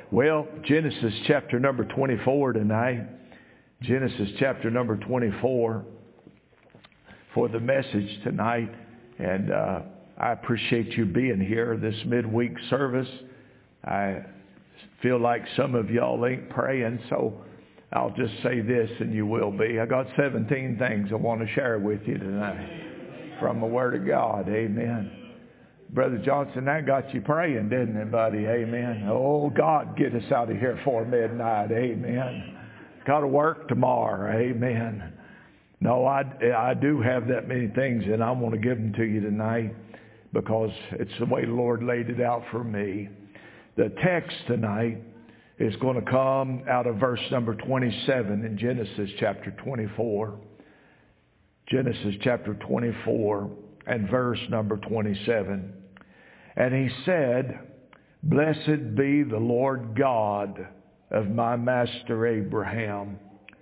Well, Genesis chapter number 24 tonight. Genesis chapter number 24 for the message tonight. And I appreciate you being here this midweek service. I feel like some of y'all ain't praying, so I'll just say this and you will be. I got 17 things I want to share with you tonight from the Word of God. Amen. Brother Johnson, that got you praying, didn't it, buddy? Amen. Oh, God, get us out of here before midnight. Amen. Got to work tomorrow. Amen. No, I do have that many things, and I want to give them to you tonight because it's the way the Lord laid it out for me. The text tonight is going to come out of verse number 27 in Genesis chapter 24. Genesis chapter 24 and verse number 27. And he said, "Blessed be the Lord God of my master Abraham."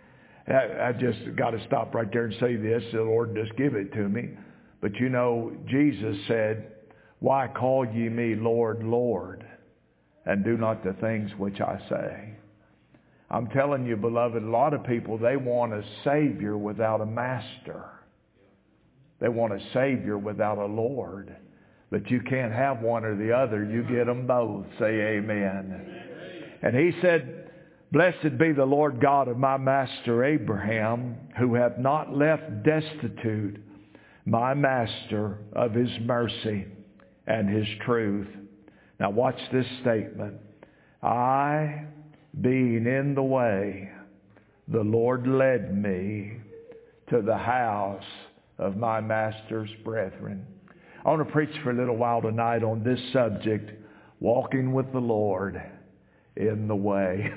I just got to stop right there and say this. The Lord just give it to me. But you know, Jesus said, "Why call ye me Lord, Lord, and do not the things which I say?" I'm telling you, beloved, a lot of people, they want a Savior without a master. They want a Savior without a Lord. But you can't have one or the other. You get them both. Say amen. And he said, "Blessed be the Lord God of my master Abraham, who hath not left destitute my master of his mercy and his truth." Now watch this statement. "I, being in the way, the Lord led me to the house of my master's brethren." I want to preach for a little while tonight on this subject, walking with the Lord in the way.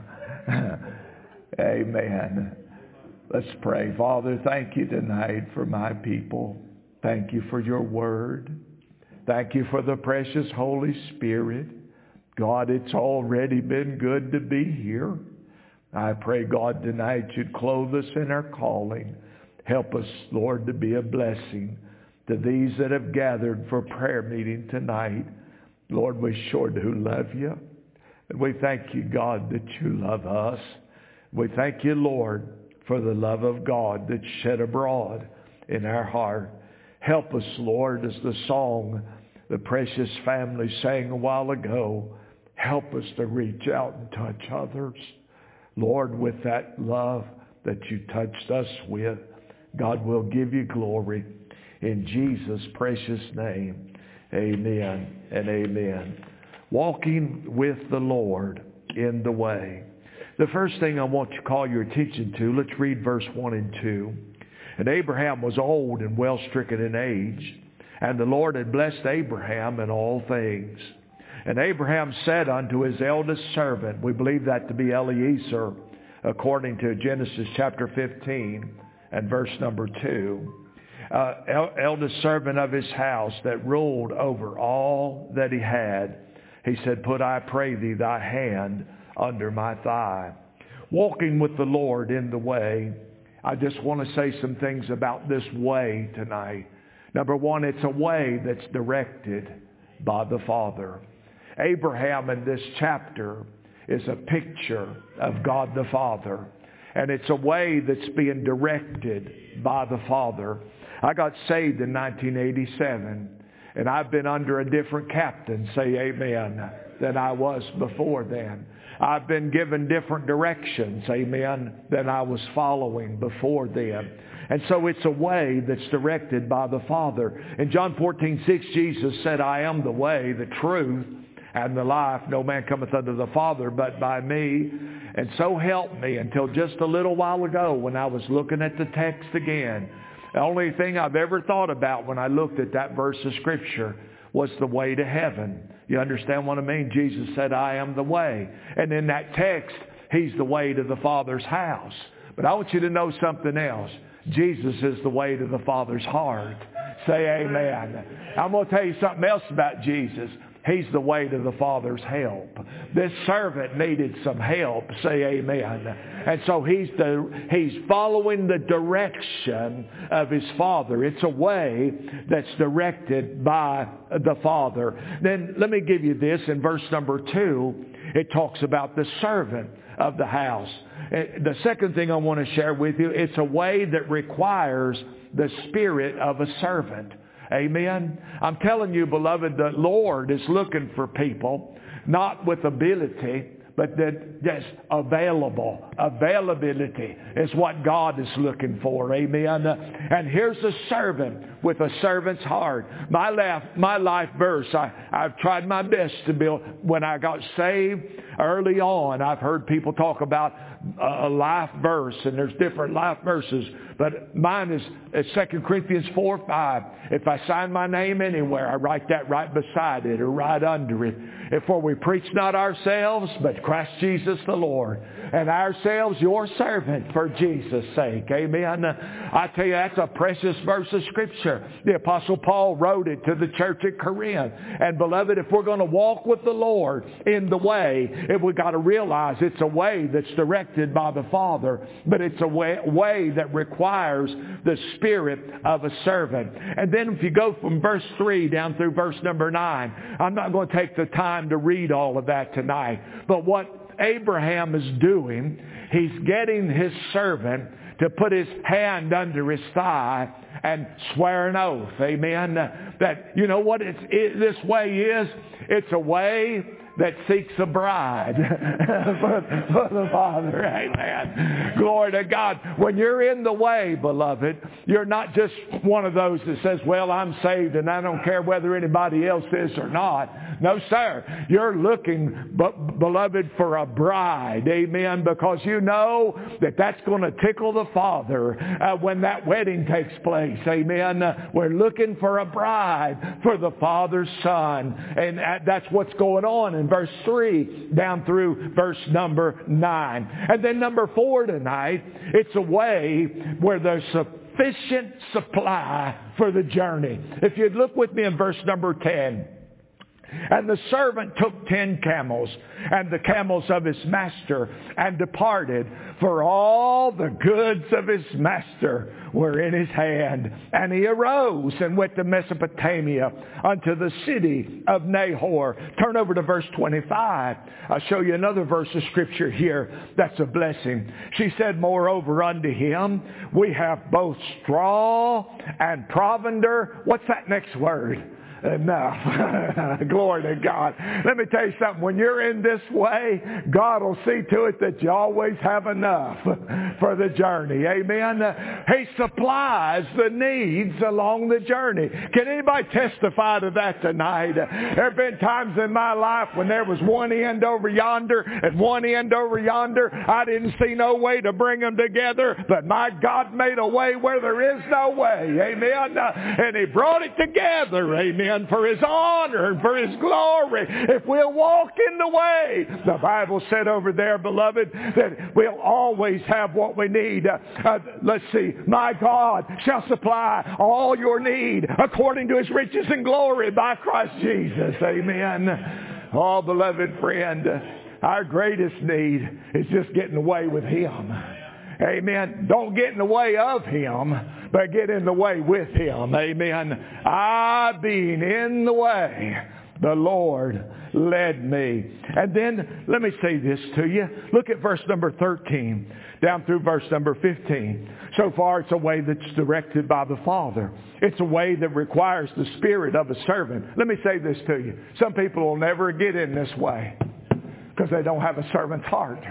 Amen. Let's pray. Father, thank you tonight for my people. Thank you for your word. Thank you for the precious Holy Spirit. God, it's already been good to be here. I pray, God, tonight you'd clothe us in our calling. Help us, Lord, to be a blessing to these that have gathered for prayer meeting tonight. Lord, we sure do love you. And we thank you, God, that you love us. We thank you, Lord, for the love of God that's shed abroad in our heart. Help us, Lord, as the song the precious family sang a while ago. Help us to reach out and touch others. Lord, with that love that you touched us with, God will give you glory. In Jesus' precious name, amen and amen. Walking with the Lord in the way. The first thing I want to call your attention to, let's read verse 1 and 2. "And Abraham was old and well stricken in age, and the Lord had blessed Abraham in all things. And Abraham said unto his eldest servant," we believe that to be Eliezer, according to Genesis chapter 15 and verse number 2. Eldest servant of his house that ruled over all that he had. He said, "Put, I pray thee, thy hand under my thigh." Walking with the Lord in the way. I just want to say some things about this way tonight. Number one, it's a way that's directed by the Father. Abraham in this chapter is a picture of God the Father. And it's a way that's being directed by the Father. I got saved in 1987, and I've been under a different captain, say amen, than I was before then. I've been given different directions, amen, than I was following before then. And so it's a way that's directed by the Father. In John 14:6, Jesus said, "I am the way, the truth, and the life. No man cometh unto the Father but by me." And so help me, until just a little while ago when I was looking at the text again, the only thing I've ever thought about when I looked at that verse of Scripture was the way to heaven. You understand what I mean? Jesus said, "I am the way." And in that text, He's the way to the Father's house. But I want you to know something else. Jesus is the way to the Father's heart. Say amen. I'm going to tell you something else about Jesus. He's the way to the Father's help. This servant needed some help. Say amen. And so he's following the direction of his Father. It's a way that's directed by the Father. Then let me give you this in verse number 2. it talks about the servant of the house. The second thing I want to share with you, it's a way that requires the spirit of a servant. Amen. I'm telling you, beloved, the Lord is looking for people, not with ability, but that's available. Availability is what God is looking for. Amen. And here's a servant with a servant's heart. My life verse, I've tried my best to build. When I got saved early on, I've heard people talk about a life verse, and there's different life verses. But mine is 2 Corinthians 4:5. If I sign my name anywhere, I write that right beside it or right under it. For we preach not ourselves, but Christ Jesus the Lord, and ourselves your servant for Jesus' sake. Amen. I tell you, that's a precious verse of Scripture. The Apostle Paul wrote it to the church at Corinth. And beloved, if we're going to walk with the Lord in the way, we've got to realize it's a way that's directed by the Father, but it's a way that requires the spirit of a servant. And then if you go from verse 3 down through verse number 9, I'm not going to take the time to read all of that tonight. But what Abraham is doing, he's getting his servant to put his hand under his thigh and swear an oath. Amen. That, you know what this way is? It's a way that seeks a bride for the Father. Amen. Glory to God. When you're in the way, beloved, you're not just one of those that says, well, I'm saved and I don't care whether anybody else is or not. No, sir. You're looking, beloved, for a bride. Amen. Because you know that that's going to tickle the Father when that wedding takes place. Amen. We're looking for a bride for the Father's Son. And that's what's going on in verse 3 down through verse number 9. And then number 4 tonight, it's a way where there's sufficient supply for the journey. If you'd look with me in verse number 10. And the servant took 10 camels and the camels of his master and departed, for all the goods of his master were in his hand. And he arose and went to Mesopotamia unto the city of Nahor. Turn over to verse 25. I'll show you another verse of Scripture here that's a blessing. She said, moreover unto him, we have both straw and provender. What's that next word? Enough. Glory to God. Let me tell you something. When you're in this way, God will see to it that you always have enough for the journey. Amen. He supplies the needs along the journey. Can anybody testify to that tonight? There have been times in my life when there was one end over yonder and one end over yonder. I didn't see no way to bring them together, but my God made a way where there is no way. Amen. And He brought it together. Amen. For His honor and for His glory. If we'll walk in the way, the Bible said over there, beloved, that we'll always have what we need. Let's see. My God shall supply all your need according to His riches and glory by Christ Jesus. Amen. Oh, beloved friend, our greatest need is just getting away with Him. Amen. Don't get in the way of Him, but get in the way with Him. Amen. I being in the way, the Lord led me. And then, let me say this to you. Look at verse number 13 down through verse number 15. So far, it's a way that's directed by the Father. It's a way that requires the spirit of a servant. Let me say this to you. Some people will never get in this way because they don't have a servant's heart.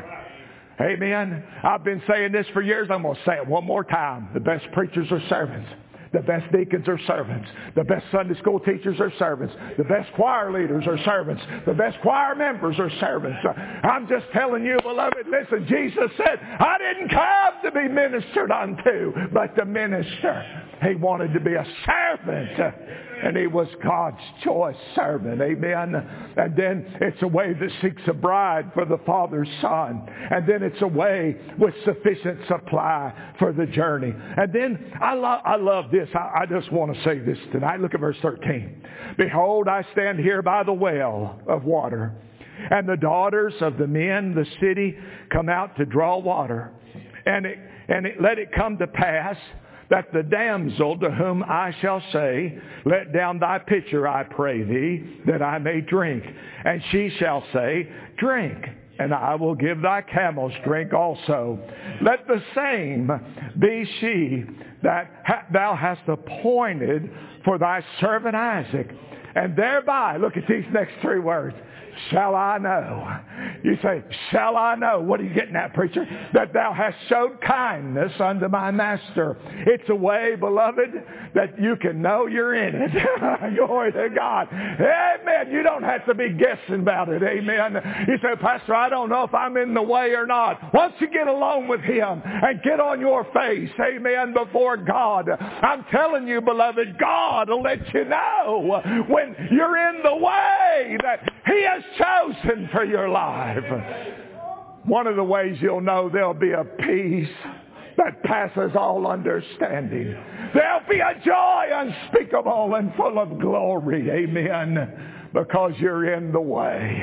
Amen. I've been saying this for years. I'm going to say it one more time. The best preachers are servants. The best deacons are servants. The best Sunday school teachers are servants. The best choir leaders are servants. The best choir members are servants. I'm just telling you, beloved, listen, Jesus said, I didn't come to be ministered unto, but to minister. He wanted to be a servant. And He was God's choice servant. Amen. And then it's a way that seeks a bride for the Father's Son. And then it's a way with sufficient supply for the journey. And then I love this. I just want to say this tonight. Look at verse 13. Behold, I stand here by the well of water, and the daughters of the men, the city, come out to draw water. And let it come to pass that the damsel to whom I shall say, let down thy pitcher, I pray thee, that I may drink. And she shall say, drink, and I will give thy camels drink also. Let the same be she that thou hast appointed for thy servant Isaac. And thereby, look at these next three words, shall I know. You say, shall I know? What are you getting at, preacher? That thou hast showed kindness unto my master. It's a way, beloved, that you can know you're in it. Glory to God. Amen. You don't have to be guessing about it. Amen. You say, Pastor, I don't know if I'm in the way or not. Once you get alone with Him and get on your face, amen, before God, I'm telling you, beloved, God will let you know when you're in the way that He has chosen for your life. One of the ways you'll know there'll be a peace that passes all understanding. There'll be a joy unspeakable and full of glory. Amen. Because you're in the way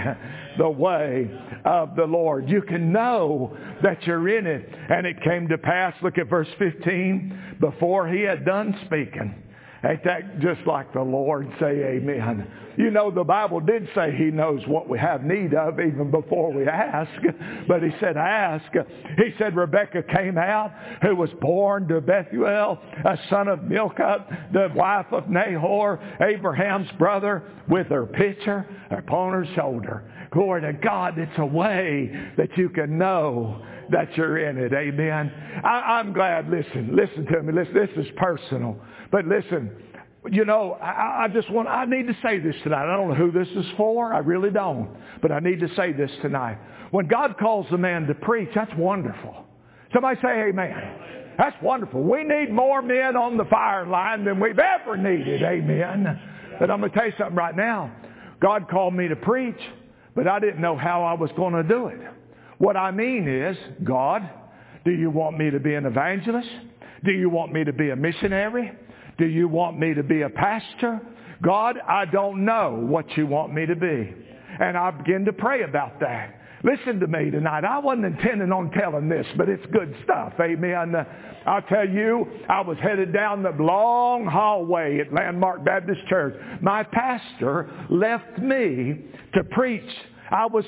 of the Lord. You can know that you're in it. And it came to pass, look at verse 15, before he had done speaking. Ain't that just like the Lord? Say amen. You know, the Bible did say He knows what we have need of even before we ask. But He said, ask. He said, Rebekah came out, who was born to Bethuel, a son of Milcah, the wife of Nahor, Abraham's brother, with her pitcher upon her shoulder. Glory to God. It's a way that you can know that you're in it. Amen. I'm glad. Listen to me. Listen, this is personal. But listen, you know, I need to say this tonight. I don't know who this is for. I really don't. But I need to say this tonight. When God calls a man to preach, that's wonderful. Somebody say amen. That's wonderful. We need more men on the fire line than we've ever needed. Amen. But I'm going to tell you something right now. God called me to preach, but I didn't know how I was going to do it. What I mean is, God, do you want me to be an evangelist? Do you want me to be a missionary? Do you want me to be a pastor? God, I don't know what you want me to be. And I begin to pray about that. Listen to me tonight. I wasn't intending on telling this, but it's good stuff. Amen. I'll tell you, I was headed down the long hallway at Landmark Baptist Church. My pastor left me to preach. I was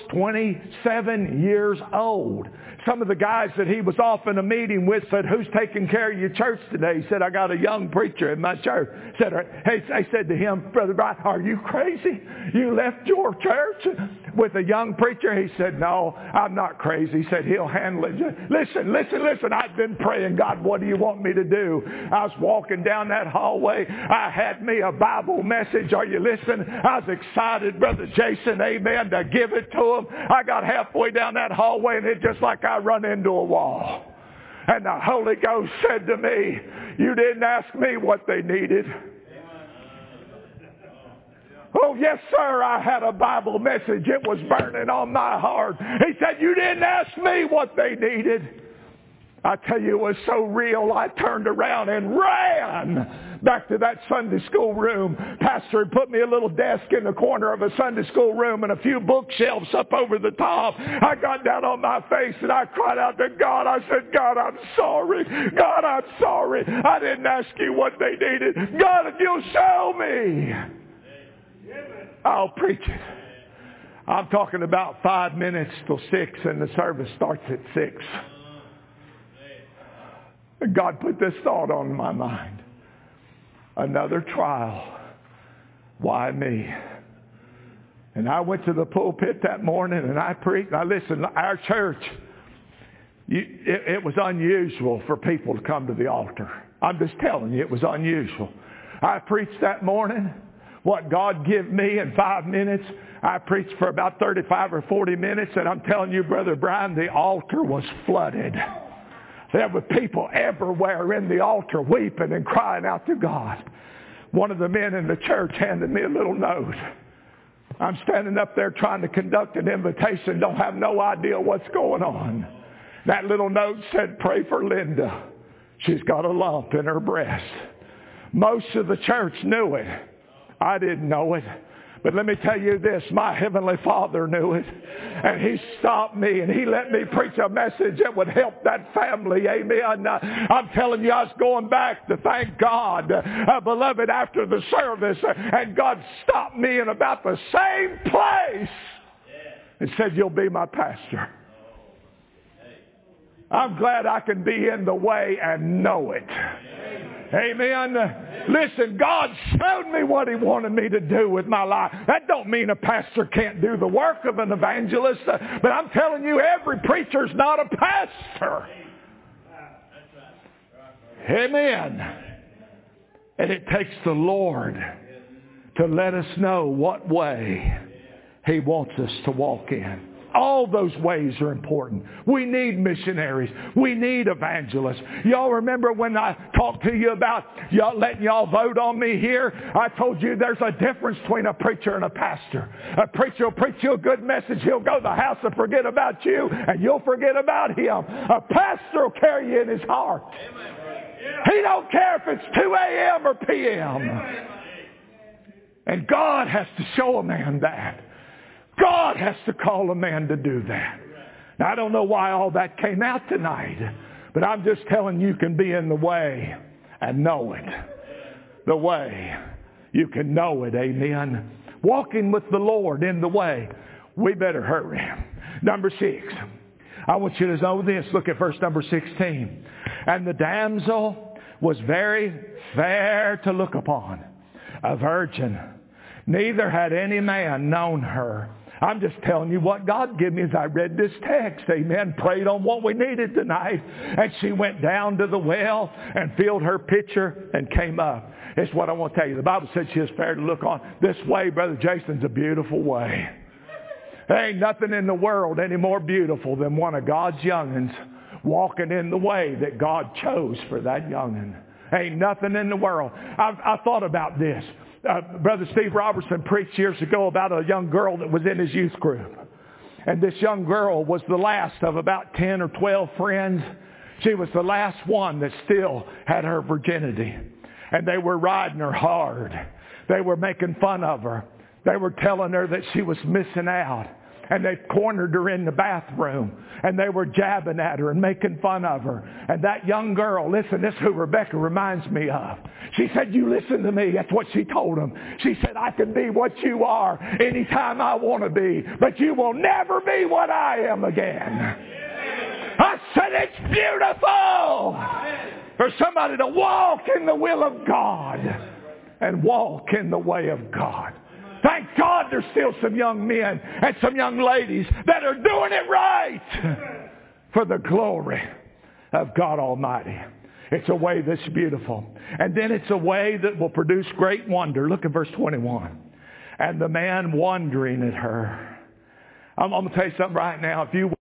27 years old. Some of the guys that he was off in a meeting with said, who's taking care of your church today? He said, I got a young preacher in my church. I said to him, Brother Brian, are you crazy? You left your church with a young preacher? He said, no, I'm not crazy. He said, he'll handle it. Listen. I've been praying, God, what do you want me to do? I was walking down that hallway. I had me a Bible message. Are you listening? I was excited, Brother Jason, amen, to give it to him. I got halfway down that hallway and it just like I run into a wall. And the Holy Ghost said to me, you didn't ask me what they needed. Oh, yes, sir, I had a Bible message. It was burning on my heart. He said, you didn't ask me what they needed. I tell you, it was so real, I turned around and ran back to that Sunday school room. Pastor had put me a little desk in the corner of a Sunday school room and a few bookshelves up over the top. I got down on my face and I cried out to God. I said, God, I'm sorry. God, I'm sorry. I didn't ask you what they needed. God, if you'll show me, I'll preach it. I'm talking about 5 minutes till 6 and the service starts at 6. God put this thought on my mind. Another trial. Why me? And I went to the pulpit that morning and I preached. Now listen, our church, it was unusual for people to come to the altar. I'm just telling you, it was unusual. I preached that morning. What God gave me in 5 minutes, I preached for about 35 or 40 minutes. And I'm telling you, Brother Brian, the altar was flooded. There were people everywhere in the altar weeping and crying out to God. One of the men in the church handed me a little note. I'm standing up there trying to conduct an invitation, don't have no idea what's going on. That little note said, pray for Linda. She's got a lump in her breast. Most of the church knew it. I didn't know it. But let me tell you this, my Heavenly Father knew it. And He stopped me and He let me preach a message that would help that family. Amen. I'm telling you, I was going back to thank God, beloved, after the service. And God stopped me in about the same place and said, you'll be my pastor. I'm glad I can be in the way and know it. Amen. Listen, God showed me what He wanted me to do with my life. That don't mean a pastor can't do the work of an evangelist. But I'm telling you, every preacher's not a pastor. Amen. And it takes the Lord to let us know what way He wants us to walk in. All those ways are important. We need missionaries. We need evangelists. Y'all remember when I talked to you about letting y'all vote on me here? I told you there's a difference between a preacher and a pastor. A preacher will preach you a good message. He'll go to the house and forget about you, and you'll forget about him. A pastor will carry you in his heart. He don't care if it's 2 a.m. or p.m. And God has to show a man that. God has to call a man to do that. Now, I don't know why all that came out tonight, but I'm just telling you can be in the way and know it. The way. You can know it. Amen. Walking with the Lord in the way. We better hurry. Number 6. I want you to know this. Look at verse number 16. And the damsel was very fair to look upon, a virgin. Neither had any man known her. I'm just telling you what God gave me as I read this text. Amen. Prayed on what we needed tonight. And she went down to the well and filled her pitcher and came up. It's what I want to tell you. The Bible said she is fair to look on. This way, Brother Jason's a beautiful way. There ain't nothing in the world any more beautiful than one of God's young'uns walking in the way that God chose for that young'un. Ain't nothing in the world. I thought about this. Brother Steve Robertson preached years ago about a young girl that was in his youth group. And this young girl was the last of about 10 or 12 friends. She was the last one that still had her virginity. And they were riding her hard. They were making fun of her. They were telling her that she was missing out. And they cornered her in the bathroom. And they were jabbing at her and making fun of her. And that young girl, listen, this is who Rebecca reminds me of. She said, you listen to me. That's what she told him. She said, I can be what you are anytime I want to be. But you will never be what I am again. I said, it's beautiful for somebody to walk in the will of God and walk in the way of God. Thank God there's still some young men and some young ladies that are doing it right for the glory of God Almighty. It's a way that's beautiful. And then it's a way that will produce great wonder. Look at verse 21. And the man wondering at her. I'm going to tell you something right now. If you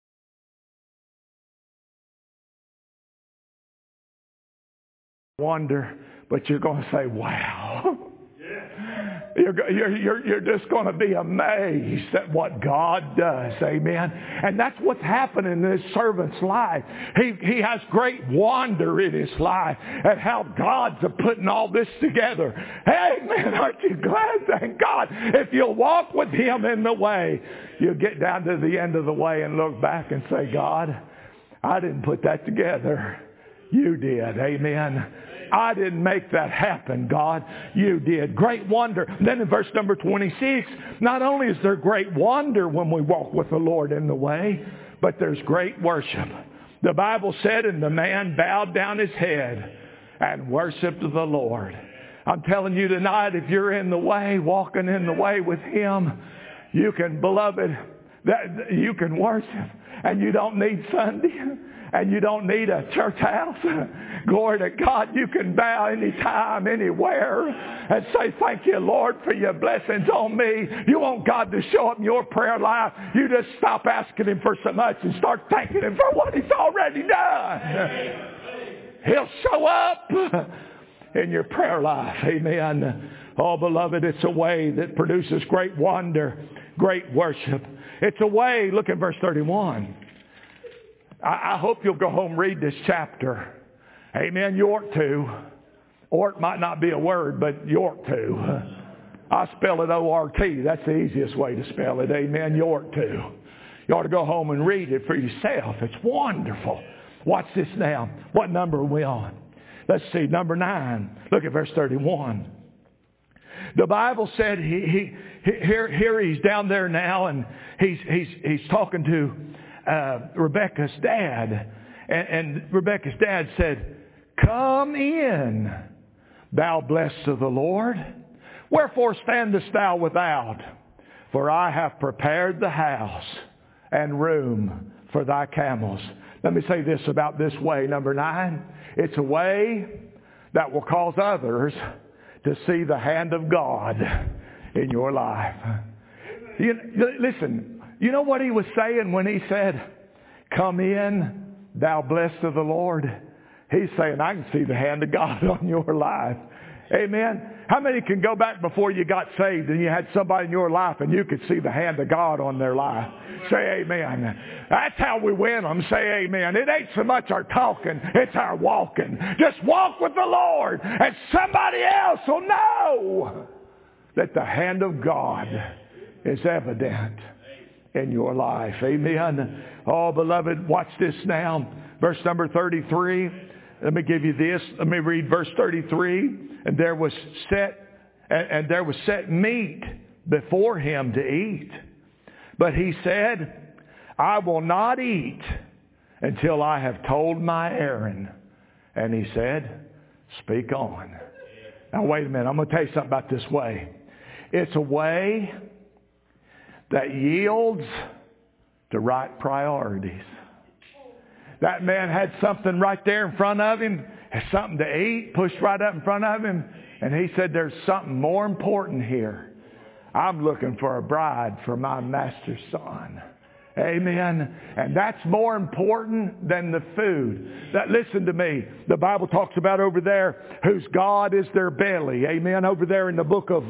wonder, but you're going to say, wow. You're just going to be amazed at what God does. Amen. And that's what's happening in this servant's life. He has great wonder in his life at how God's putting all this together. Amen. Aren't you glad? Thank God. If you'll walk with Him in the way, you'll get down to the end of the way and look back and say, God, I didn't put that together. You did. Amen. I didn't make that happen, God. You did. Great wonder. Then in verse number 26, not only is there great wonder when we walk with the Lord in the way, but there's great worship. The Bible said, and the man bowed down his head and worshiped the Lord. I'm telling you tonight, if you're in the way, walking in the way with Him, you can, beloved, that you can worship. And you don't need Sunday. And you don't need a church house. Glory to God. You can bow anytime, anywhere, and say, thank you, Lord, for your blessings on me. You want God to show up in your prayer life. You just stop asking Him for so much and start thanking Him for what He's already done. He'll show up in your prayer life. Amen. Oh, beloved, it's a way that produces great wonder, great worship. It's a way, look at verse 31. I hope you'll go home and read this chapter. Amen. You ought to. Or it might not be a word, but you ought to. I spell it O-R-T. That's the easiest way to spell it. Amen. York too. You ought to go home and read it for yourself. It's wonderful. Watch this now. What number are we on? Let's see, number 9. Look at verse 31. The Bible said here he's down there now, and he's talking to Rebekah's dad. And Rebekah's dad said, "Come in, thou blessed of the Lord. Wherefore standest thou without? For I have prepared the house and room for thy camels." Let me say this about this way, number 9. It's a way that will cause others to see the hand of God in your life. Listen, you know what he was saying when he said, "Come in, thou blessed of the Lord"? He's saying, I can see the hand of God on your life. Amen. How many can go back before you got saved and you had somebody in your life and you could see the hand of God on their life? Say amen. That's how we win them. Say amen. It ain't so much our talking, it's our walking. Just walk with the Lord and somebody else will know that the hand of God is evident in your life. Amen. Oh, beloved, watch this now. Verse number 33. Let me give you this. Let me read verse 33. And there was set meat before him to eat. But he said, "I will not eat until I have told my errand." And he said, "Speak on." Now wait a minute. I'm going to tell you something about this way. It's a way that yields to right priorities. That man had something right there in front of him, had something to eat, pushed right up in front of him, and he said, "There's something more important here. I'm looking for a bride for my master's son." Amen. And that's more important than the food. Listen to me. The Bible talks about over there whose God is their belly. Amen. Over there in the book of,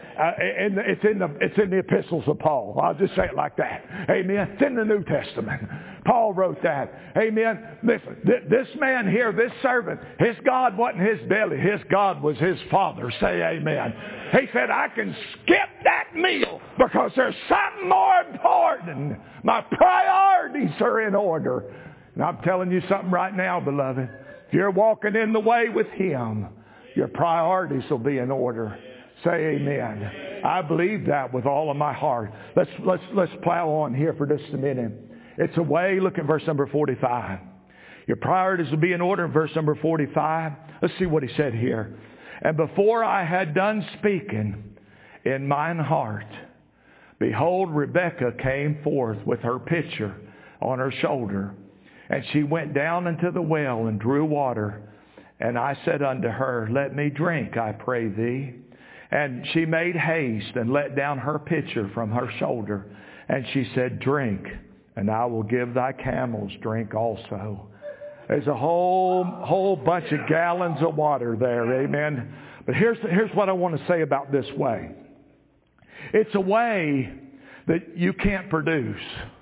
it's in the epistles of Paul. I'll just say it like that. Amen. It's in the New Testament. Paul wrote that. Amen. Listen, this man here, this servant, his God wasn't his belly. His God was his Father. Say amen. He said, "I can skip that meal because there's something more important. My priorities are in order." And I'm telling you something right now, beloved. If you're walking in the way with him, your priorities will be in order. Say amen. I believe that with all of my heart. Let's plow on here for just a minute. It's a way. Look at verse number 45. Your priorities will be in order in verse number 45. Let's see what he said here. "And before I had done speaking in mine heart, behold, Rebekah came forth with her pitcher on her shoulder. And she went down into the well and drew water. And I said unto her, Let me drink, I pray thee. And she made haste and let down her pitcher from her shoulder. And she said, Drink, and I will give thy camels drink also." There's a whole bunch of gallons of water there. Amen. But here's what I want to say about this way. It's a way that you can't produce.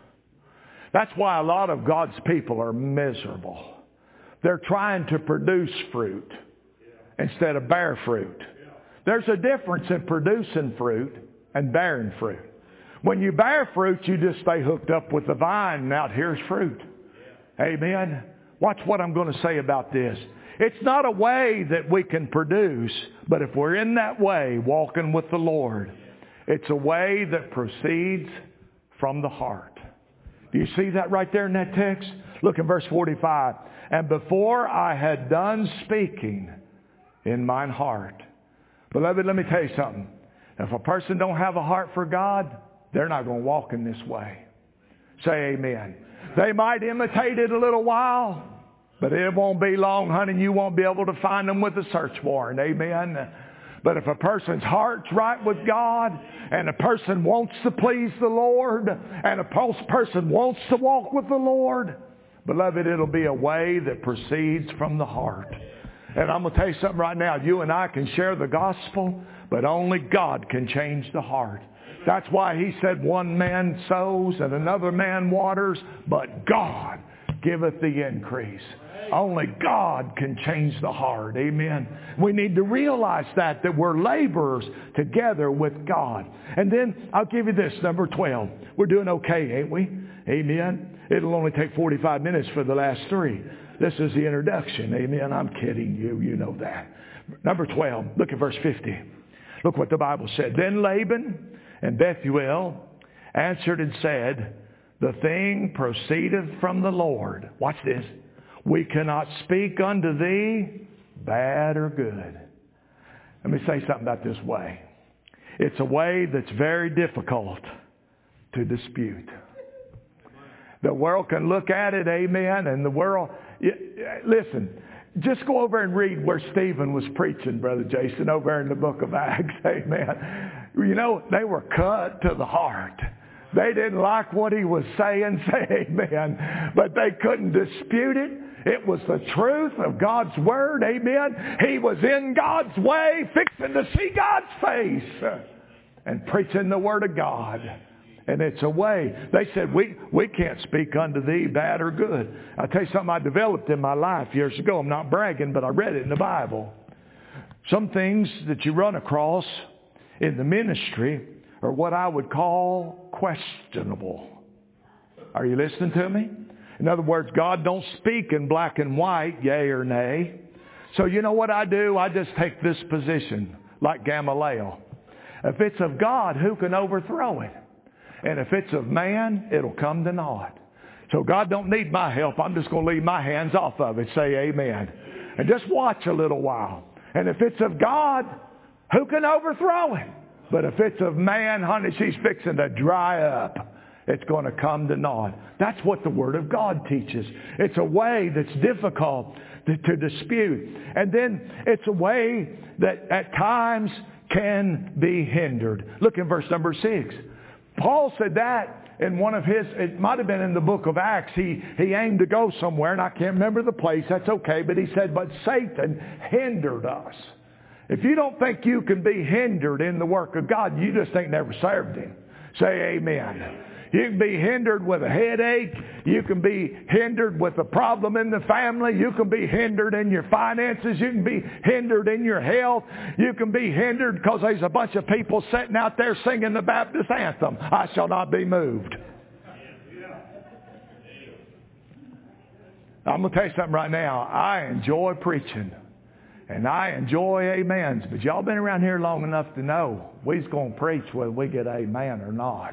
That's why a lot of God's people are miserable. They're trying to produce fruit instead of bear fruit. There's a difference in producing fruit and bearing fruit. When you bear fruit, you just stay hooked up with the vine, and out here's fruit. Amen. Watch what I'm going to say about this. It's not a way that we can produce, but if we're in that way, walking with the Lord, it's a way that proceeds from the heart. Do you see that right there in that text? Look in verse 45. "And before I had done speaking in mine heart." Beloved, let me tell you something. If a person don't have a heart for God, they're not going to walk in this way. Say amen. They might imitate it a little while, but it won't be long, honey. You won't be able to find them with a search warrant. Amen. But if a person's heart's right with God, and a person wants to please the Lord, and a person wants to walk with the Lord, beloved, it'll be a way that proceeds from the heart. And I'm going to tell you something right now. You and I can share the gospel, but only God can change the heart. That's why he said one man sows and another man waters, but God giveth the increase. Only God can change the heart. Amen. We need to realize that we're laborers together with God. And then I'll give you this, number 12. We're doing okay, ain't we? Amen. It'll only take 45 minutes for the last 3. This is the introduction. Amen. I'm kidding you. You know that. Number 12. Look at verse 50. Look what the Bible said. Then Laban and Bethuel answered and said, the thing proceedeth from the Lord. Watch this. We cannot speak unto thee bad or good. Let me say something about this way. It's a way that's very difficult to dispute. The world can look at it, amen, and the world... Listen, just go over and read where Stephen was preaching, Brother Jason, over in the book of Acts, amen. You know, they were cut to the heart. They didn't like what he was saying, say amen, but they couldn't dispute it. It was the truth of God's Word, amen. He was in God's way, fixing to see God's face and preaching the Word of God. And it's a way. They said, we can't speak unto thee bad or good. I'll tell you something I developed in my life years ago. I'm not bragging, but I read it in the Bible. Some things that you run across in the ministry are what I would call questionable. Are you listening to me? In other words, God don't speak in black and white, yea or nay. So you know what I do? I just take this position, like Gamaliel. If it's of God, who can overthrow it? And if it's of man, it'll come to naught. So God don't need my help. I'm just going to leave my hands off of it. Say amen. And just watch a little while. And if it's of God, who can overthrow it? But if it's of man, honey, she's fixing to dry up. It's going to come to naught. That's what the Word of God teaches. It's a way that's difficult to dispute. And then it's a way that at times can be hindered. Look in verse number 6. Paul said that in one of his, it might have been in the book of Acts. He aimed to go somewhere, and I can't remember the place. That's okay. But he said, but Satan hindered us. If you don't think you can be hindered in the work of God, you just ain't never served Him. Say amen. You can be hindered with a headache. You can be hindered with a problem in the family. You can be hindered in your finances. You can be hindered in your health. You can be hindered because there's a bunch of people sitting out there singing the Baptist anthem, I shall not be moved. I'm going to tell you something right now. I enjoy preaching. And I enjoy amens. But y'all been around here long enough to know we's going to preach whether we get amen or not.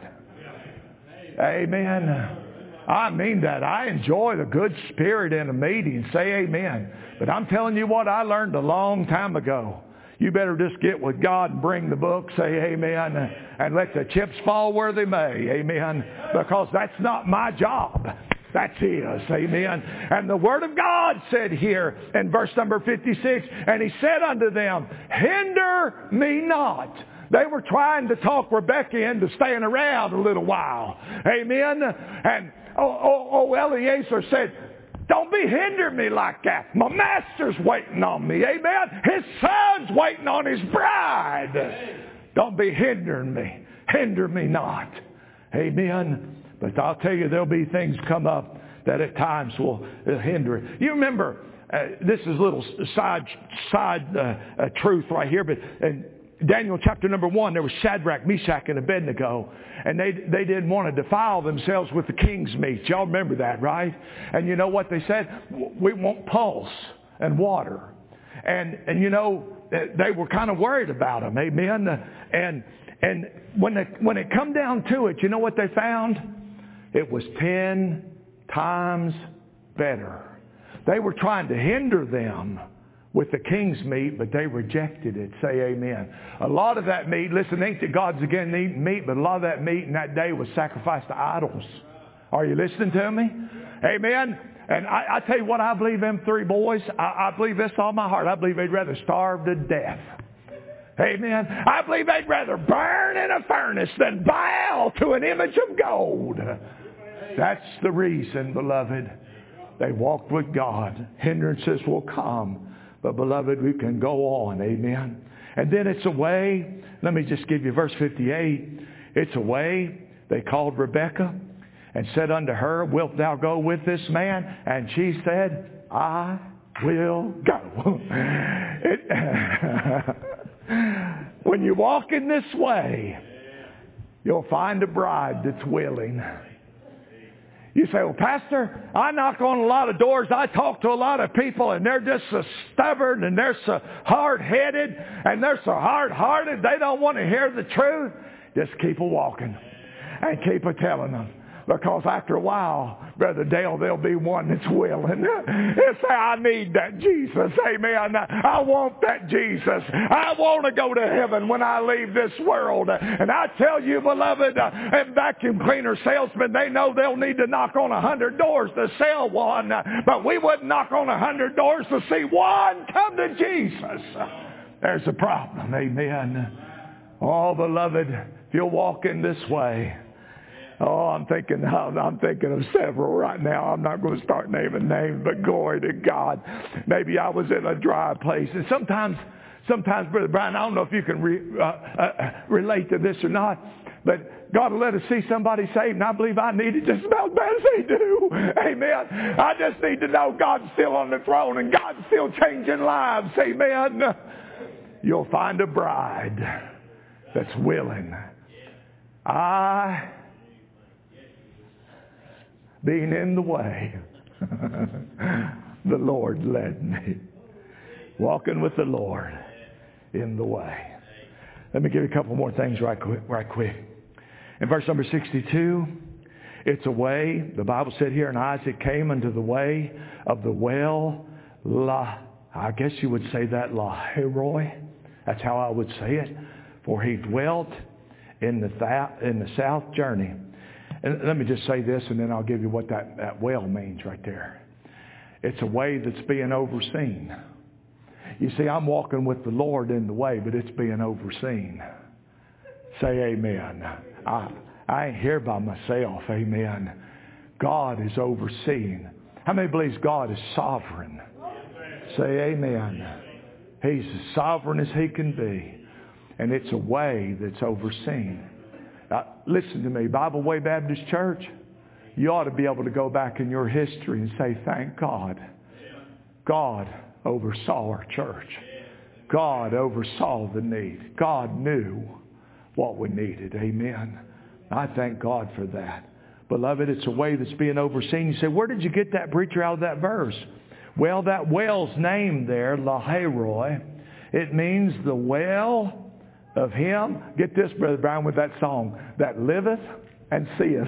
Amen. I mean that. I enjoy the good spirit in a meeting. Say amen. But I'm telling you what I learned a long time ago. You better just get with God and bring the book. Say amen. And let the chips fall where they may. Amen. Because that's not my job. That's His. Amen. And the Word of God said here in verse number 56, and He said unto them, hinder me not. They were trying to talk Rebecca into staying around a little while. Amen. And Eliezer said, don't be hindering me like that. My master's waiting on me. Amen. His son's waiting on his bride. Don't be hindering me. Hinder me not. Amen. But I'll tell you, there'll be things come up that at times will hinder it. You remember, this is a little side truth right here, but in Daniel chapter number 1, there was Shadrach, Meshach, and Abednego, and they didn't want to defile themselves with the king's meat. Y'all remember that, right? And you know what they said? We want pulse and water. And you know, they were kind of worried about them, amen? And when it come down to it, you know what they found? It was 10 times better. They were trying to hinder them with the king's meat, but they rejected it. Say amen. A lot of that meat, listen, ain't that God's again eating meat, but a lot of that meat in that day was sacrificed to idols. Are you listening to me? Amen. And I tell you what, I believe them 3 boys, I believe this all my heart. I believe they'd rather starve to death. Amen. I believe they'd rather burn in a furnace than bow to an image of gold. That's the reason, beloved. They walked with God. Hindrances will come. But, beloved, we can go on. Amen. And then it's a way. Let me just give you verse 58. It's a way. They called Rebekah. and said unto her, Wilt thou go with this man? And she said, I will go. When you walk in this way, you'll find a bride that's willing. You say, well, Pastor, I knock on a lot of doors. I talk to a lot of people, and they're just so stubborn, and they're so hard-headed, and they're so hard-hearted. They don't want to hear the truth. Just keep walking and keep telling them. Because after a while, Brother Dale, there'll be one that's willing. They'll say, I need that Jesus. Amen. I want that Jesus. I want to go to heaven when I leave this world. And I tell you, beloved, and vacuum cleaner salesmen, they know they'll need to knock on 100 doors to sell one. But we wouldn't knock on 100 doors to see one come to Jesus. There's a problem. Amen. Oh, beloved, if you'll walk in this way. Oh, I'm thinking of several right now. I'm not going to start naming names, but glory to God. Maybe I was in a dry place. And sometimes, Brother Brian, I don't know if you can relate to this or not, but God will let us see somebody saved, and I believe I need it just about as bad as they do. Amen. I just need to know God's still on the throne, and God's still changing lives. Amen. You'll find a bride that's willing. Being in the way, the Lord led me. Walking with the Lord in the way. Let me give you a couple more things right quick. In verse number 62, it's a way. The Bible said here, and Isaac came unto the way of the well, I guess you would say that Lahai-roi. That's how I would say it. For he dwelt in the south journey. And let me just say this, and then I'll give you what that well means right there. It's a way that's being overseen. You see, I'm walking with the Lord in the way, but it's being overseen. Say amen. I ain't here by myself. Amen. God is overseeing. How many believes God is sovereign? Say amen. He's as sovereign as he can be. And it's a way that's overseen. Listen to me, Bible Way Baptist Church, you ought to be able to go back in your history and say, thank God. God oversaw our church. God oversaw the need. God knew what we needed. Amen. I thank God for that. Beloved, it's a way that's being overseen. You say, where did you get that, preacher, out of that verse? Well, that well's name there, Lahai-roi, it means the well of him, get this, Brother Brown, with that song, that liveth and seeth.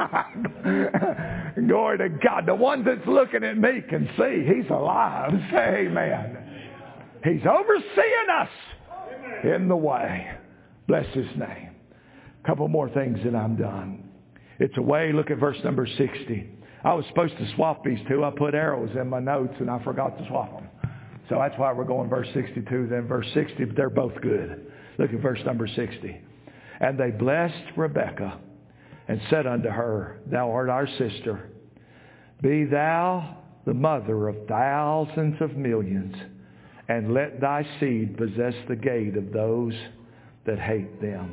Glory to God. The one that's looking at me can see. He's alive. Say amen. He's overseeing us in the way. Bless his name. A couple more things and I'm done. It's a way. Look at verse number 60. I was supposed to swap these two. I put arrows in my notes and I forgot to swap them. So that's why we're going verse 62, then verse 60, but they're both good. Look at verse number 60. And they blessed Rebekah and said unto her, Thou art our sister. Be thou the mother of thousands of millions, and let thy seed possess the gate of those that hate them.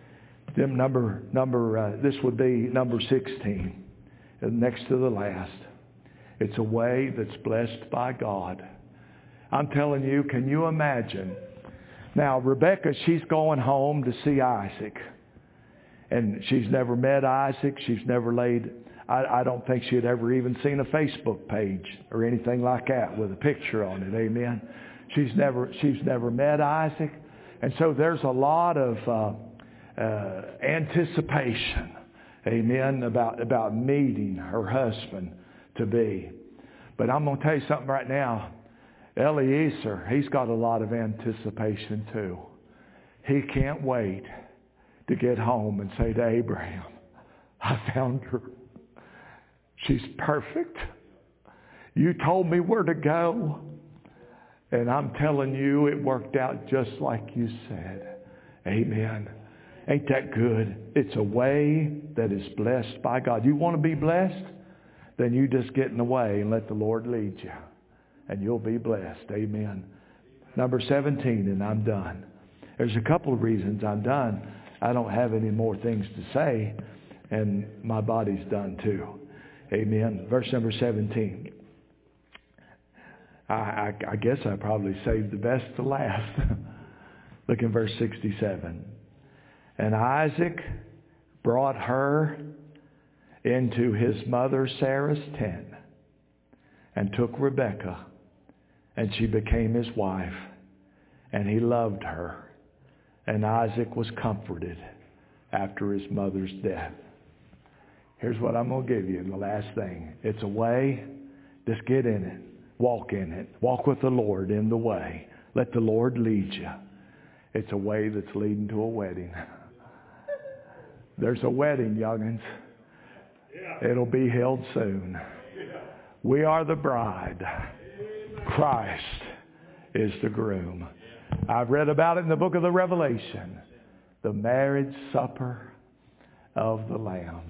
This would be number 16, next to the last. It's a way that's blessed by God. I'm telling you, can you imagine? Now, Rebekah, she's going home to see Isaac. And she's never met Isaac. She's never I don't think she had ever even seen a Facebook page or anything like that with a picture on it. Amen. She's never met Isaac. And so there's a lot of anticipation, amen, about meeting her husband to be. But I'm going to tell you something right now. Eliezer, he's got a lot of anticipation too. He can't wait to get home and say to Abraham, I found her. She's perfect. You told me where to go. And I'm telling you, it worked out just like you said. Amen. Ain't that good? It's a way that is blessed by God. You want to be blessed? Then you just get in the way and let the Lord lead you. And you'll be blessed. Amen. Number 17, and I'm done. There's a couple of reasons I'm done. I don't have any more things to say. and my body's done too. Amen. Verse number 17. I guess I probably saved the best to last. Look in verse 67. And Isaac brought her into his mother Sarah's tent and took Rebekah, and she became his wife, and he loved her. And Isaac was comforted after his mother's death. Here's what I'm going to give you, the last thing. It's a way. Just get in it. Walk in it. Walk with the Lord in the way. Let the Lord lead you. It's a way that's leading to a wedding. There's a wedding, young'uns. It'll be held soon. We are the bride. Christ is the groom. I've read about it in the book of the Revelation. The marriage supper of the Lamb.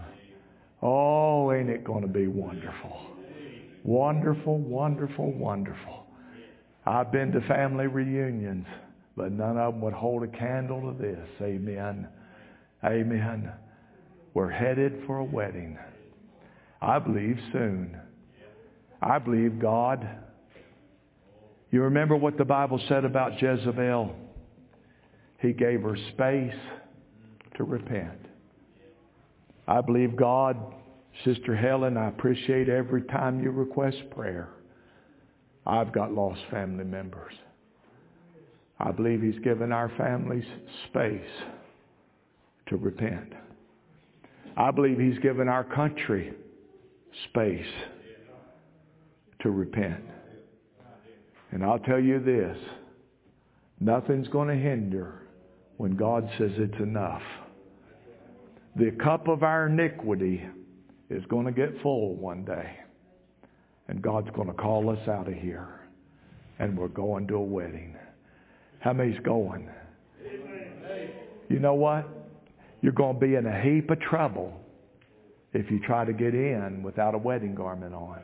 Oh, ain't it going to be wonderful? Wonderful, wonderful, wonderful. I've been to family reunions, but none of them would hold a candle to this. Amen. Amen. We're headed for a wedding. I believe soon. I believe God. You remember what the Bible said about Jezebel? He gave her space to repent. I believe God, Sister Helen, I appreciate every time you request prayer. I've got lost family members. I believe He's given our families space to repent. I believe He's given our country space to repent. And I'll tell you this, nothing's going to hinder when God says it's enough. The cup of our iniquity is going to get full one day. And God's going to call us out of here. And we're going to a wedding. How many's going? You know what? You're going to be in a heap of trouble if you try to get in without a wedding garment on.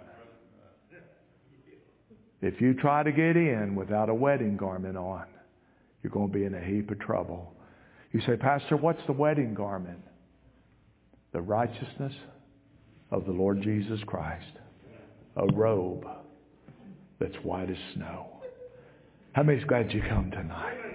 If you try to get in without a wedding garment on, you're going to be in a heap of trouble. You say, Pastor, what's the wedding garment? The righteousness of the Lord Jesus Christ. A robe that's white as snow. How many's glad you come tonight?